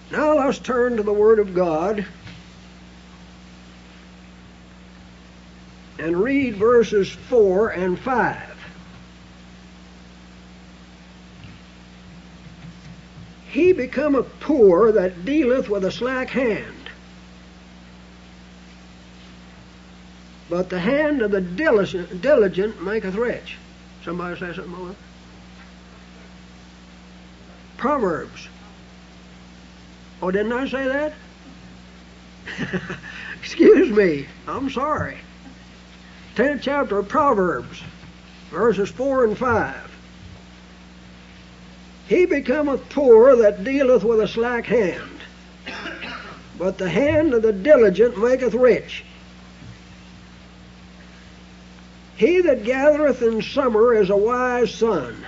Now let's turn to the Word of God and read verses 4 and 5. He becometh poor that dealeth with a slack hand, but the hand of the diligent maketh rich. Somebody say something over? Proverbs. Oh, didn't I say that? Excuse me. I'm sorry. 10th chapter of Proverbs, verses 4 and 5. He becometh poor that dealeth with a slack hand, but the hand of the diligent maketh rich. He that gathereth in summer is a wise son,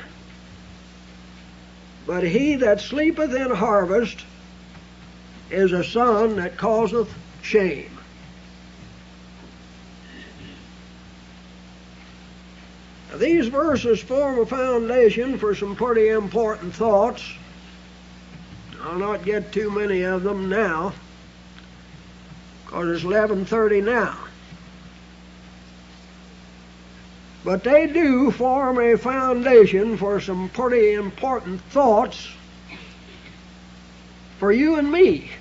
but he that sleepeth in harvest is a son that causeth shame. Now, these verses form a foundation for some pretty important thoughts. I'll not get too many of them now, because it's 11:30 now. But they do form a foundation for some pretty important thoughts for you and me.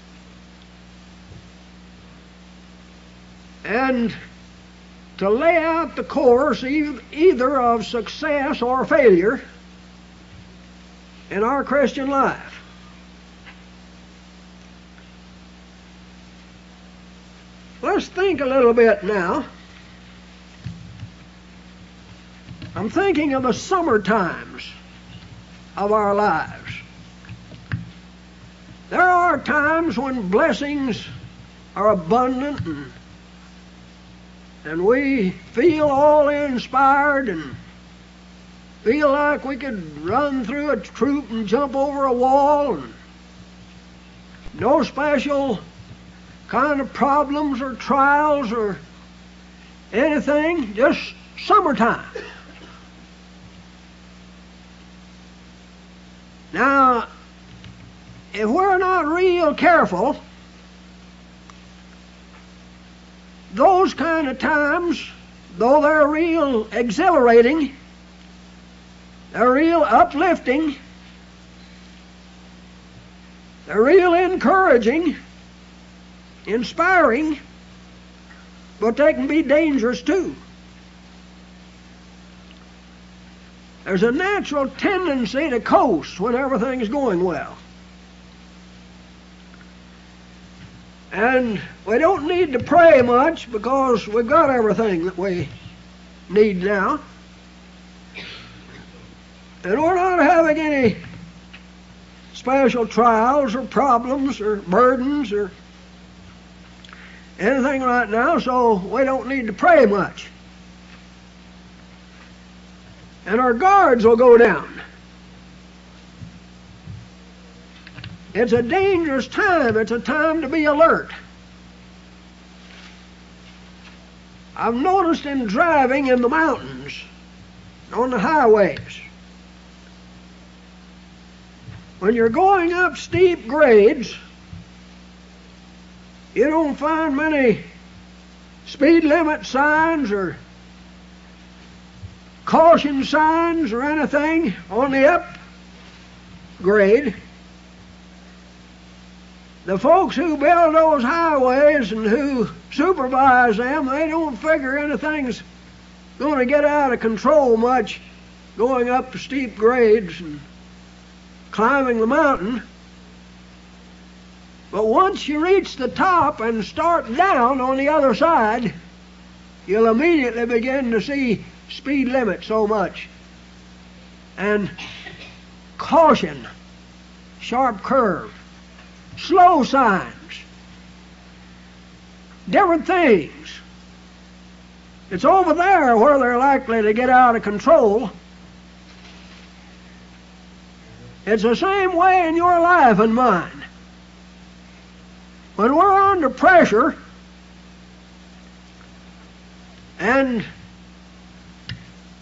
And to lay out the course either of success or failure in our Christian life. Let's think a little bit now. I'm thinking of the summer times of our lives. There are times when blessings are abundant and we feel all inspired and feel like we could run through a troop and jump over a wall, and no special kind of problems or trials or anything, just summertime. Now, if we're not real careful, those kind of times, though they're real exhilarating, they're real uplifting, they're real encouraging, inspiring, but they can be dangerous too. There's a natural tendency to coast when everything's going well. And we don't need to pray much because we've got everything that we need now. And we're not having any special trials or problems or burdens or anything right now, so we don't need to pray much. And our guards will go down. It's a dangerous time. It's a time to be alert. I've noticed in driving in the mountains, on the highways, when you're going up steep grades, you don't find many speed limit signs or caution signs or anything on the up grade. The folks who build those highways and who supervise them, they don't figure anything's going to get out of control much going up steep grades and climbing the mountain. But once you reach the top and start down on the other side, you'll immediately begin to see speed limit so much, and caution, sharp curve, slow signs, different things. It's over there where they're likely to get out of control. It's the same way in your life and mine. When we're under pressure and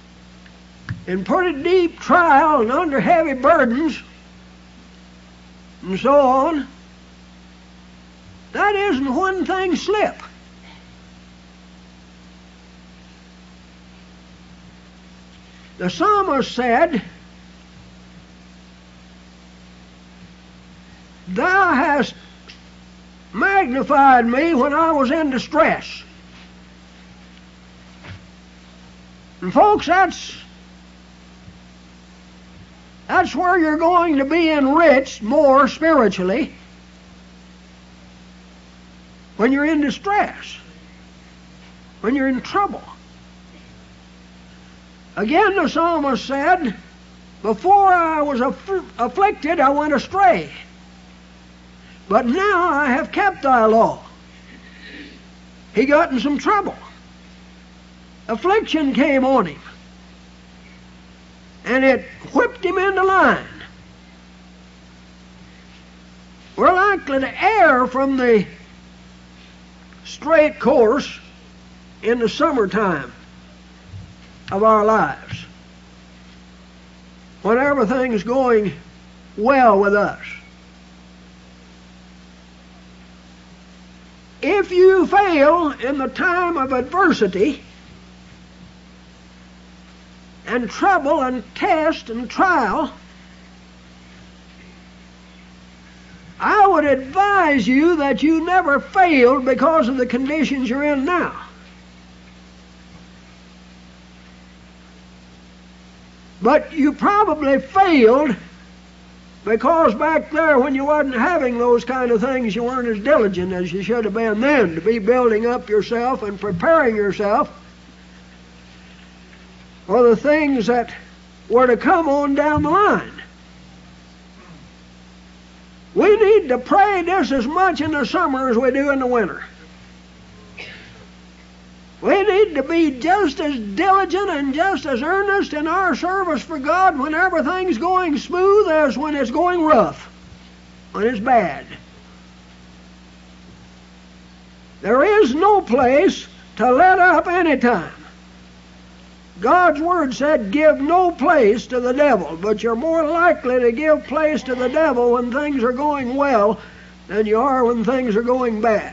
in pretty deep trial and under heavy burdens, and so on. That isn't when things slip. The psalmist said, "Thou hast magnified me when I was in distress." And folks, that's where you're going to be enriched more spiritually, when you're in distress, when you're in trouble. Again, the psalmist said, "Before I was afflicted, I went astray. But now I have kept thy law." He got in some trouble. Affliction came on him, and it whipped him into line. We're likely to err from the straight course in the summertime of our lives, when everything's going well with us. If you fail in the time of adversity and trouble and test and trial, I would advise you that you never failed because of the conditions you're in now. But you probably failed because back there, when you wasn't having those kind of things, you weren't as diligent as you should have been then to be building up yourself and preparing yourself for the things that were to come on down the line. We need to pray just as much in the summer as we do in the winter. We need to be just as diligent and just as earnest in our service for God when everything's going smooth as when it's going rough, when it's bad. There is no place to let up any time. God's Word said, "Give no place to the devil," but you're more likely to give place to the devil when things are going well than you are when things are going bad.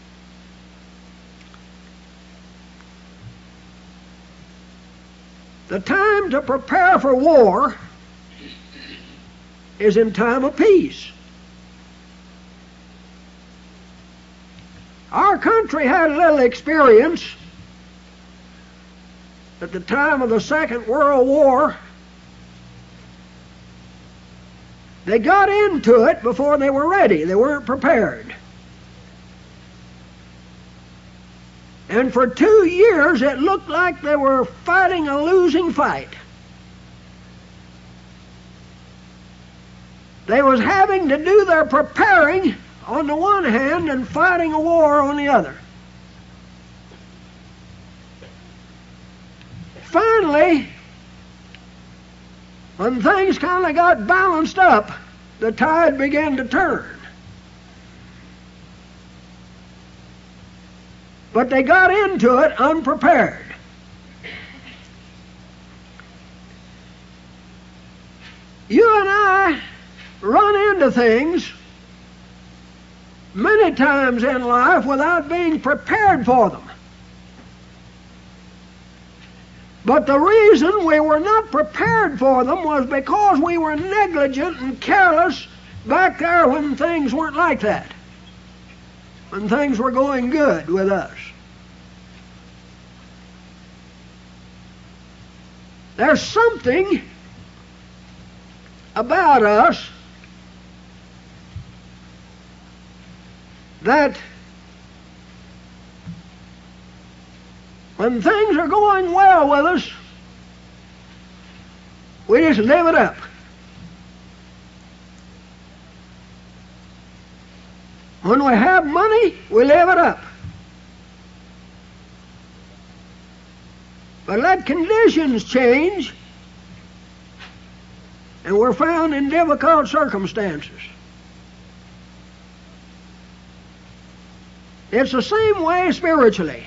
The time to prepare for war is in time of peace. Our country had a little experience at the time of the Second World War. They got into it before they were ready. They weren't prepared. And for 2 years it looked like they were fighting a losing fight. They was having to do their preparing on the one hand and fighting a war on the other. Finally, when things kind of got balanced up, the tide began to turn. But they got into it unprepared. You and I run into things many times in life without being prepared for them. But the reason we were not prepared for them was because we were negligent and careless back there when things weren't like that, when things were going good with us. There's something about us that when things are going well with us, we just live it up. When we have money, we live it up. But let conditions change, and we're found in difficult circumstances. It's the same way spiritually.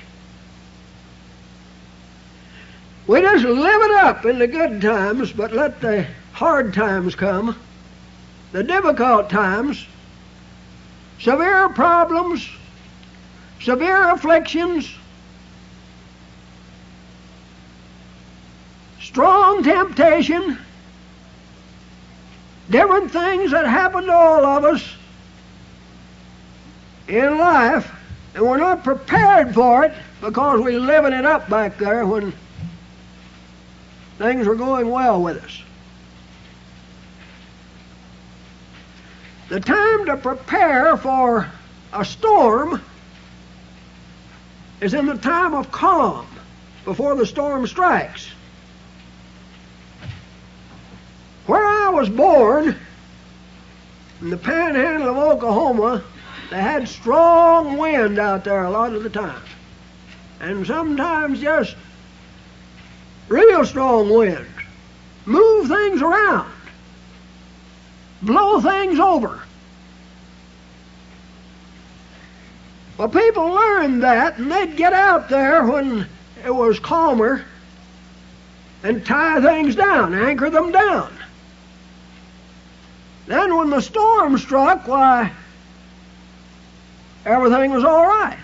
We just live it up in the good times, but let the hard times come, the difficult times, severe problems, severe afflictions, strong temptation, different things that happen to all of us in life, and we're not prepared for it because we're living it up back there when things are going well with us. The time to prepare for a storm is in the time of calm, before the storm strikes. Where I was born, in the panhandle of Oklahoma, they had strong wind out there a lot of the time. And sometimes just real strong winds. Move things around. Blow things over. Well, people learned that, and they'd get out there when it was calmer and tie things down, anchor them down. Then when the storm struck, why, everything was all right.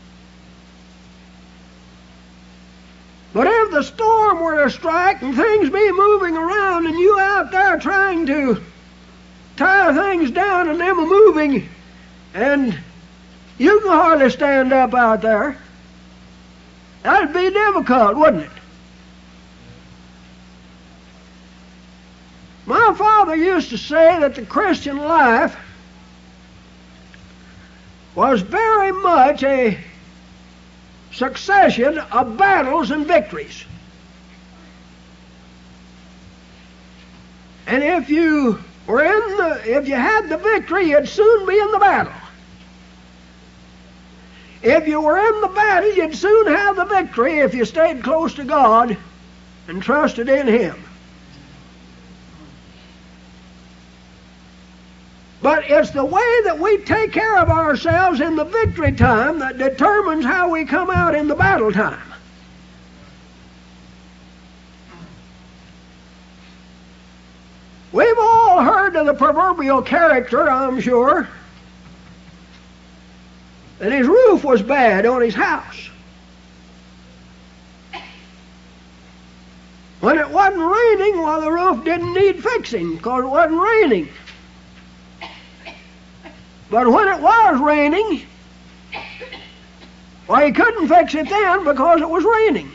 But if the storm were to strike and things be moving around and you out there trying to tie things down and them moving, and you can hardly stand up out there, that'd be difficult, wouldn't it? My father used to say that the Christian life was very much a succession of battles and victories. And if you had the victory, you'd soon be in the battle. If you were in the battle, you'd soon have the victory if you stayed close to God and trusted in Him. But it's the way that we take care of ourselves in the victory time that determines how we come out in the battle time. We've all heard of the proverbial character, I'm sure, that his roof was bad on his house. When it wasn't raining, well, the roof didn't need fixing because it wasn't raining. But when it was raining, well, he couldn't fix it then because it was raining.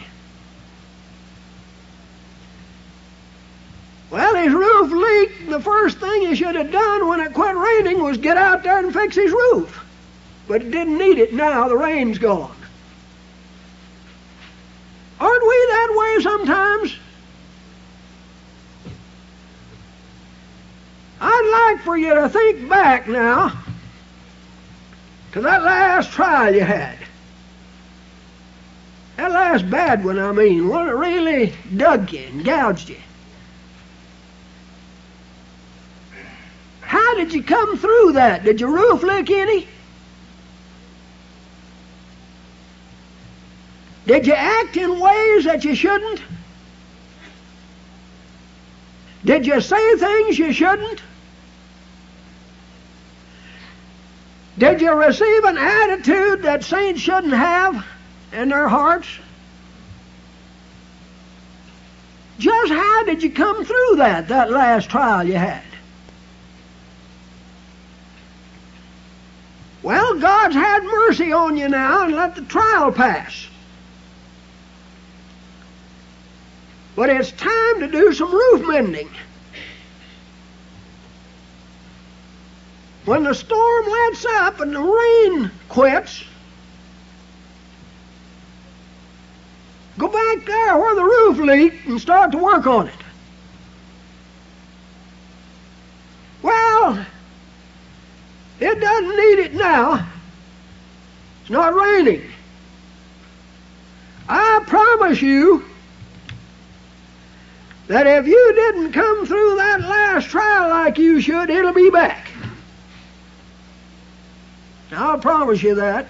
Well, his roof leaked, and the first thing he should have done when it quit raining was get out there and fix his roof. But it didn't need it now, the rain's gone. Aren't we that way sometimes? I'd like for you to think back now to that last trial you had. That last bad one, I mean, one that really dug you and gouged you. How did you come through that? Did your roof leak any? Did you act in ways that you shouldn't? Did you say things you shouldn't? Did you receive an attitude that saints shouldn't have in their hearts? Just how did you come through that last trial you had? Well, God's had mercy on you now and let the trial pass. But it's time to do some roof mending. When the storm lets up and the rain quits, go back there where the roof leaked and start to work on it. Well, it doesn't need it now. It's not raining. I promise you that if you didn't come through that last trial like you should, it'll be back. I'll promise you that.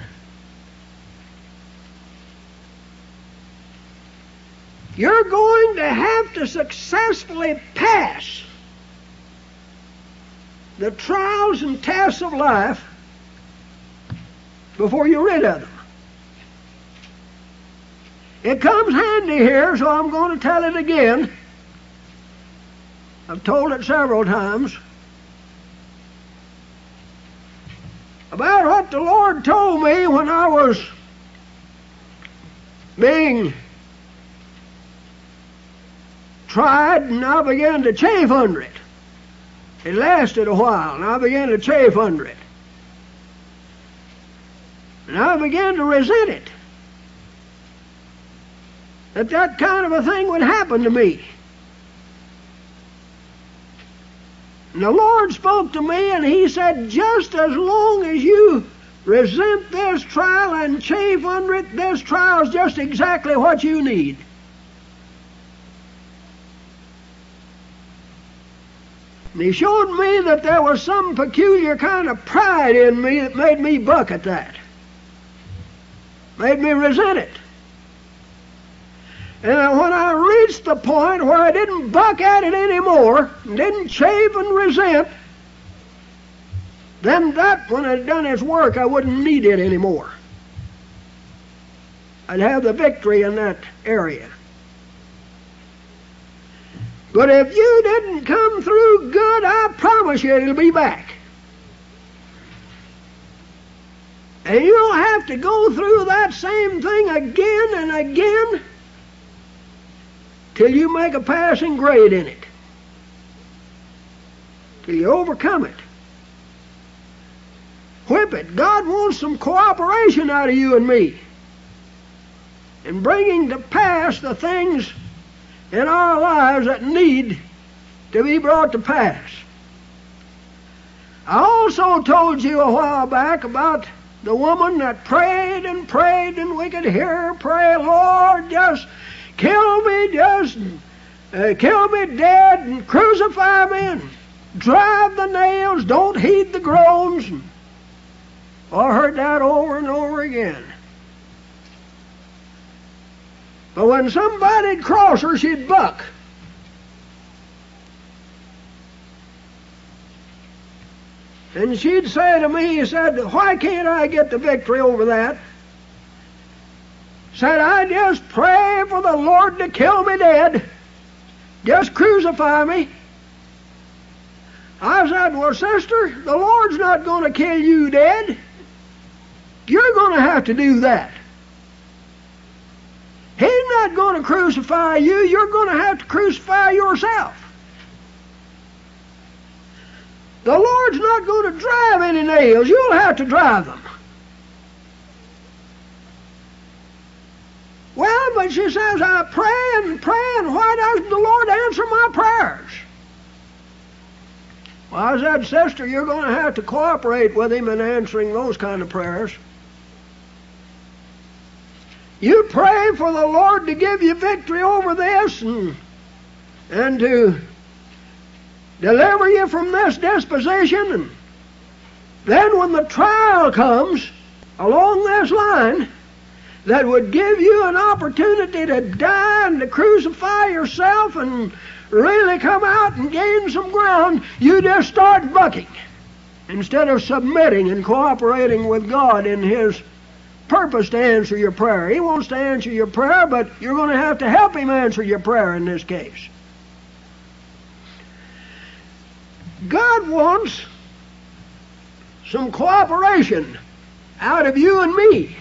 You're going to have to successfully pass the trials and tests of life before you're rid of them. It comes handy here, so I'm going to tell it again. I've told it several times. About what the Lord told me when I was being tried, and I began to chafe under it. It lasted a while, and I began to chafe under it. And I began to resent it. That kind of a thing would happen to me. And the Lord spoke to me, and He said, just as long as you resent this trial and chafe under it, this trial is just exactly what you need. And He showed me that there was some peculiar kind of pride in me that made me buck at that. Made me resent it. And when I reached the point where I didn't buck at it anymore, and didn't chafe and resent, then that, when it had done its work, I wouldn't need it anymore. I'd have the victory in that area. But if you didn't come through good, I promise you it'll be back. And you'll have to go through that same thing again and again till you make a passing grade in it, till you overcome it. Whip it. God wants some cooperation out of you and me in bringing to pass the things in our lives that need to be brought to pass. I also told you a while back about the woman that prayed, and we could hear her pray, Lord, just kill me, kill me dead, and crucify me, and drive the nails, don't heed the groans. I heard that over and over again. But when somebody'd cross her, she'd buck. And she'd say to me, he said, why can't I get the victory over that? Said, I just pray for the Lord to kill me dead. Just crucify me. I said, well, sister, the Lord's not going to kill you dead. You're going to have to do that. He's not going to crucify you. You're going to have to crucify yourself. The Lord's not going to drive any nails. You'll have to drive them. Well, but she says, I pray and pray, and why doesn't the Lord answer my prayers? Well, I said, sister, you're going to have to cooperate with Him in answering those kind of prayers. You pray for the Lord to give you victory over this and to deliver you from this disposition, and then when the trial comes along this line that would give you an opportunity to die and to crucify yourself and really come out and gain some ground, you just start bucking instead of submitting and cooperating with God in His purpose to answer your prayer. He wants to answer your prayer, but you're going to have to help Him answer your prayer in this case. God wants some cooperation out of you and me.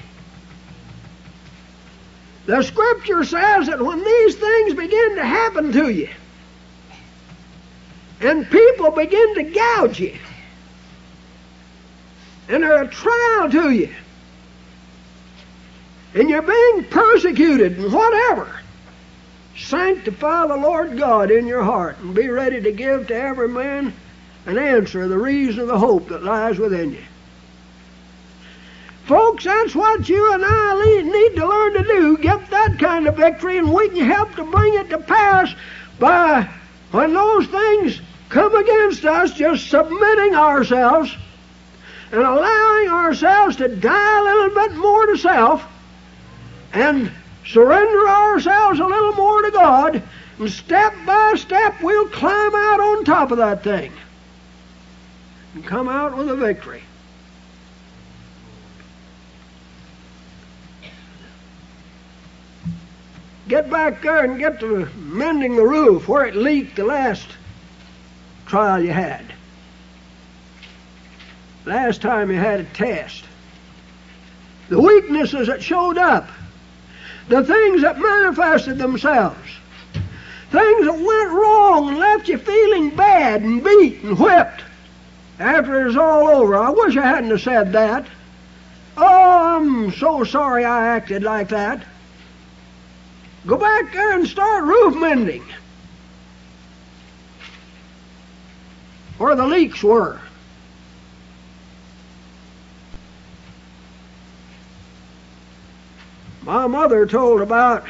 The Scripture says that when these things begin to happen to you, and people begin to gouge you, and they're a trial to you, and you're being persecuted and whatever, sanctify the Lord God in your heart and be ready to give to every man an answer, the reason of the hope that lies within you. Folks, that's what you and I need to learn to do, get that kind of victory, and we can help to bring it to pass by, when those things come against us, just submitting ourselves and allowing ourselves to die a little bit more to self and surrender ourselves a little more to God, and step by step we'll climb out on top of that thing. and come out with a victory. Get back there and get to mending the roof where it leaked the last trial you had. Last time you had a test. The weaknesses that showed up. The things that manifested themselves. Things that went wrong and left you feeling bad and beat and whipped after it was all over. I wish I hadn't have said that. Oh, I'm so sorry I acted like that. Go back there and start roof mending where the leaks were. My mother told about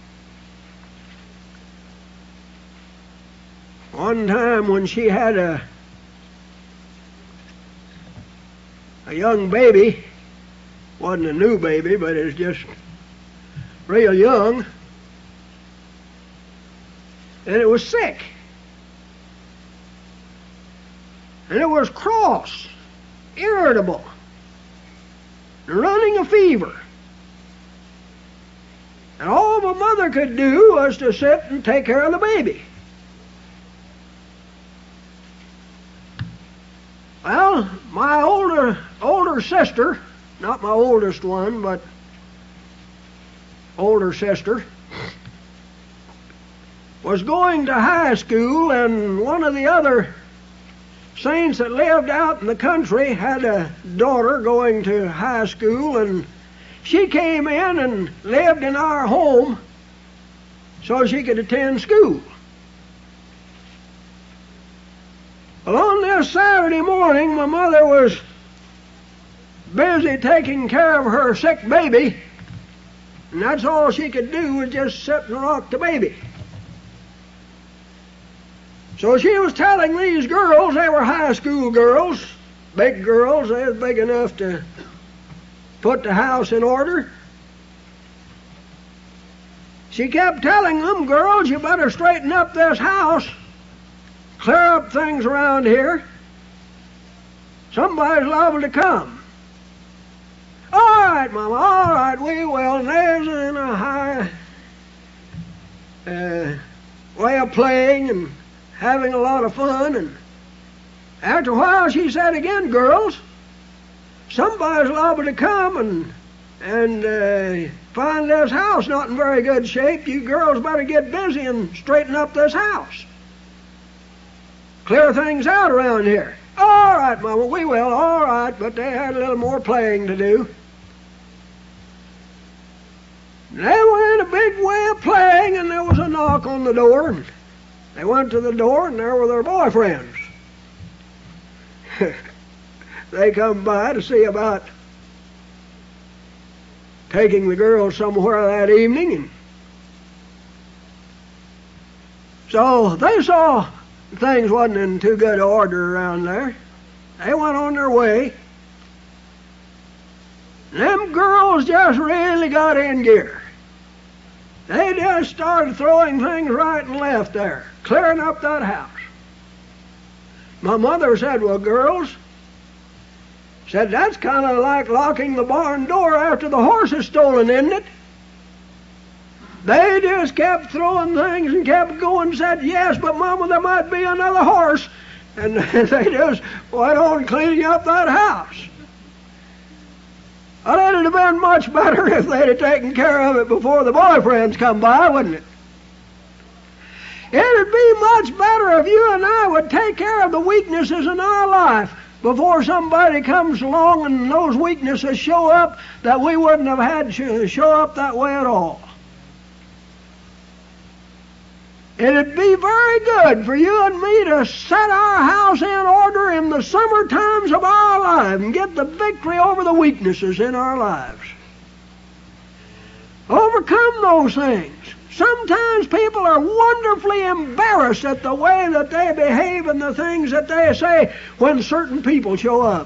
one time when she had a young baby. Wasn't a new baby, but it was just real young. And it was sick. And it was cross, irritable, and running a fever. And all my mother could do was to sit and take care of the baby. Well, my older sister, not my oldest one, but older sister, was going to high school, and one of the other saints that lived out in the country had a daughter going to high school, and she came in and lived in our home so she could attend school. Well, on this Saturday morning, my mother was busy taking care of her sick baby, and that's all she could do was just sit and rock the baby. So she was telling these girls, they were high school girls, big girls, they was big enough to put the house in order. She kept telling them, girls, you better straighten up this house, clear up things around here. Somebody's liable to come. All right, Mama, all right, we will. And there's in a high way of playing and having a lot of fun. And after a while she said again, girls, somebody's liable to come and find this house not in very good shape. You girls better get busy and straighten up this house. Clear things out around here. All right, Mama, we will, all right, but they had a little more playing to do. They were in a big way of playing, and there was a knock on the door. And they went to the door, and there were their boyfriends. They come by to see about taking the girls somewhere that evening. And so they saw things wasn't in too good order around there. They went on their way. And them girls just really got in gear. They just started throwing things right and left there, clearing up that house. My mother said, well, girls, said, that's kind of like locking the barn door after the horse is stolen, isn't it? They just kept throwing things and kept going, said, yes, but Mama, there might be another horse. And they just went on cleaning up that house. Well, it'd have been much better if they'd have taken care of it before the boyfriends come by, wouldn't it? It'd be much better if you and I would take care of the weaknesses in our life before somebody comes along and those weaknesses show up that we wouldn't have had to show up that way at all. It'd be very good for you and me to set our house in order in the summer times of our life and get the victory over the weaknesses in our lives. Overcome those things. Sometimes people are wonderfully embarrassed at the way that they behave and the things that they say when certain people show up.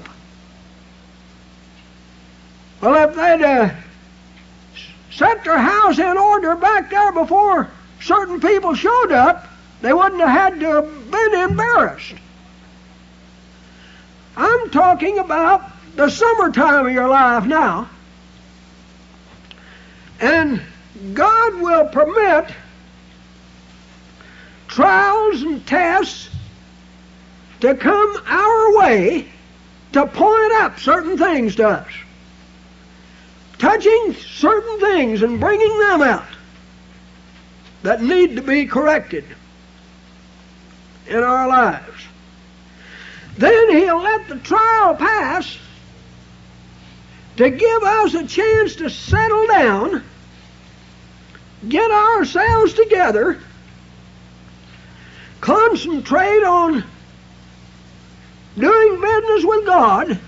Well, if they'd set their house in order back there before certain people showed up, they wouldn't have had to have been embarrassed. I'm talking about the summertime of your life now. And God will permit trials and tests to come our way to point up certain things to us, touching certain things and bringing them out that need to be corrected in our lives. Then He'll let the trial pass to give us a chance to settle down, get ourselves together, concentrate on doing business with God,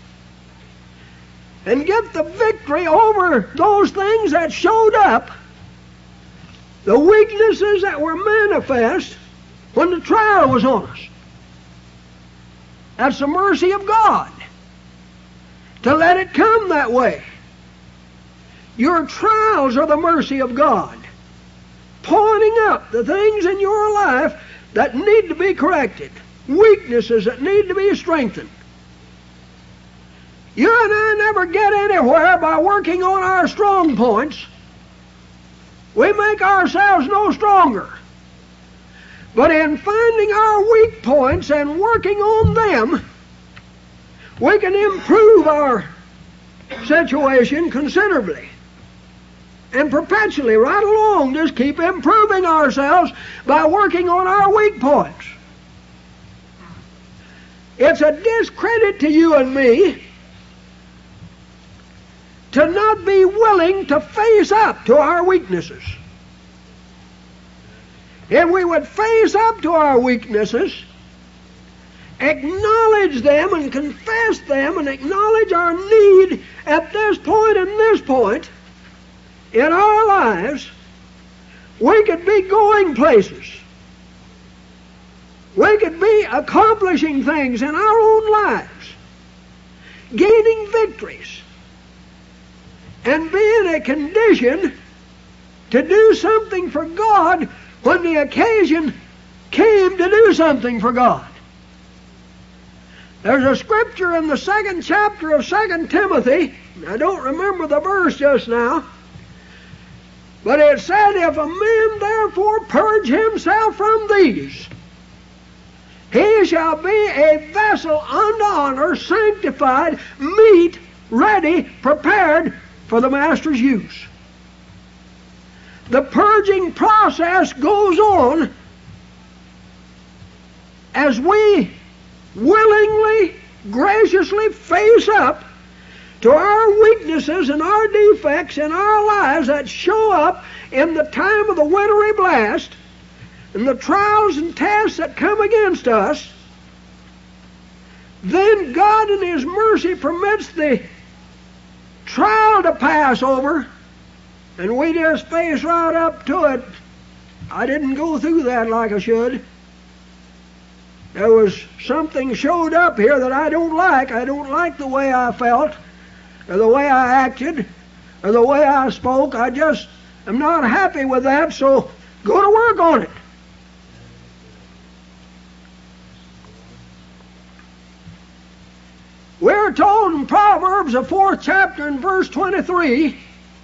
and get the victory over those things that showed up, the weaknesses that were manifest when the trial was on us. That's the mercy of God, to let it come that way. Your trials are the mercy of God, pointing up the things in your life that need to be corrected, weaknesses that need to be strengthened. You and I never get anywhere by working on our strong points. We make ourselves no stronger. But in finding our weak points and working on them, we can improve our situation considerably. And perpetually, right along, just keep improving ourselves by working on our weak points. It's a discredit to you and me to not be willing to face up to our weaknesses. If we would face up to our weaknesses, acknowledge them and confess them and acknowledge our need at this point and this point in our lives, we could be going places. We could be accomplishing things in our own lives, gaining victories, and be in a condition to do something for God when the occasion came to do something for God. There's a scripture in the 2nd chapter of 2 Timothy, I don't remember the verse just now, but it said, if a man therefore purge himself from these, he shall be a vessel unto honor, sanctified, meet, ready, prepared for the master's use. The purging process goes on as we willingly, graciously face up to our weaknesses and our defects in our lives that show up in the time of the wintry blast and the trials and tests that come against us. Then God in His mercy permits the trial to pass over, and we just face right up to it. I didn't go through that like I should. There was something showed up here that I don't like. I don't like the way I felt, or the way I acted, or the way I spoke. I just am not happy with that, so go to work on it. We're told in Proverbs, the 4th chapter and verse 23,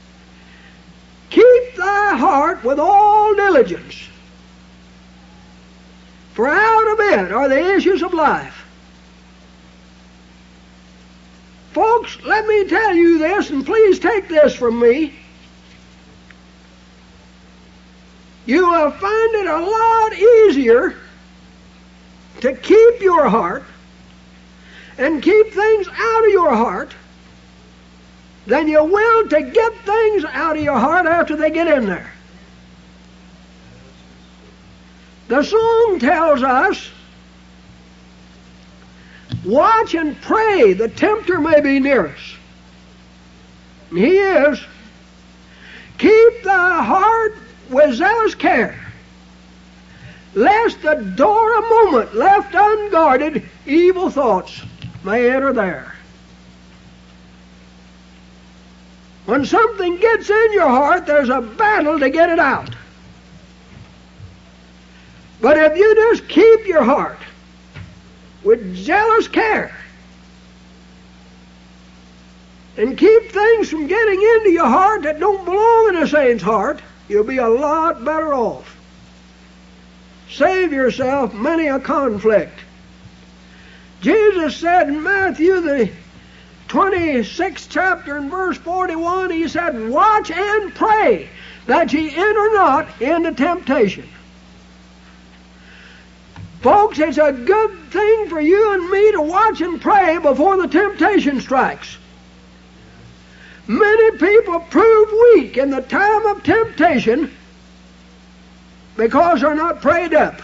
keep thy heart with all diligence, for out of it are the issues of life. Folks, let me tell you this, and please take this from me. You will find it a lot easier to keep your heart and keep things out of your heart than you will to get things out of your heart after they get in there. The song tells us, watch and pray, the tempter may be near us. And he is. Keep thy heart with zealous care, lest the door a moment left unguarded, evil thoughts may enter there. When something gets in your heart, there's a battle to get it out. But if you just keep your heart with jealous care, and keep things from getting into your heart that don't belong in a saint's heart, you'll be a lot better off. Save yourself many a conflict. Jesus said in Matthew, the 26th chapter and verse 41, he said, "Watch and pray that ye enter not into temptation." Folks, it's a good thing for you and me to watch and pray before the temptation strikes. Many people prove weak in the time of temptation because they're not prayed up.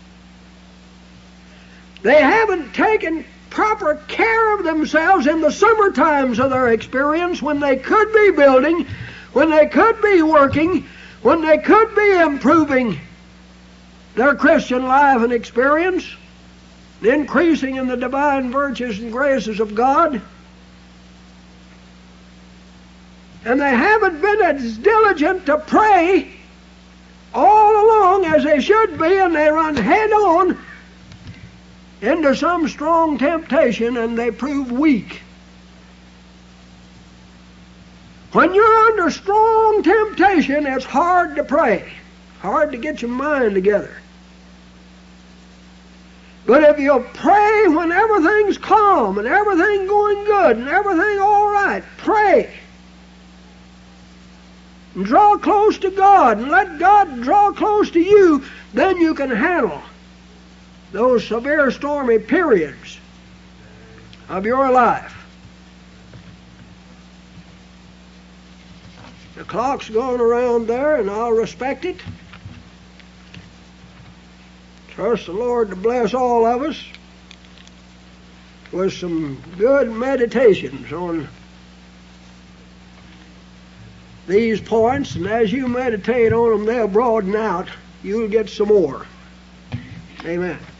They haven't taken proper care of themselves in the summer times of their experience, when they could be building, when they could be working, when they could be improving their Christian life and experience, increasing in the divine virtues and graces of God. And they haven't been as diligent to pray all along as they should be, and they run head on into some strong temptation and they prove weak. When you're under strong temptation, it's hard to pray, hard to get your mind together. But if you'll pray when everything's calm and everything going good and everything all right, pray. And draw close to God and let God draw close to you, then you can handle those severe stormy periods of your life. The clock's going around there, and I'll respect it. Trust the Lord to bless all of us with some good meditations on these points, and as you meditate on them, they'll broaden out. You'll get some more. Amen.